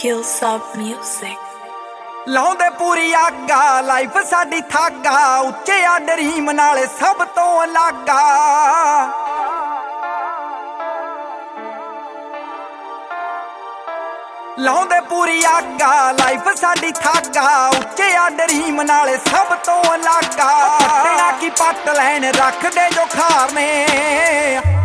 Skills of music. ਲਾਉਂਦੇ ਪੂਰੀ ਆਗਾ life ਸਾਡੀ ਥਾਗਾ ਉੱਚੇ ਆ ਡਰੀਮ ਨਾਲੇ ਸਭ ਤੋਂ ਅਲੱਗਾ ਲਾਉਂਦੇ ਪੂਰੀ ਆਗਾ ਲਾਈਫ ਸਾਡੀ ਥਾਗਾ ਉੱਚੇ ਆ ਡਰੀਮ ਨਾਲੇ ਸਭ ਤੋਂ ਅਲੱਗਾ ਪੱਟਿਆ ਕੀ ਪੱਟ ਲੈਣ ਰੱਖਦੇ ਜੋ ਖਾਰ ਨੇ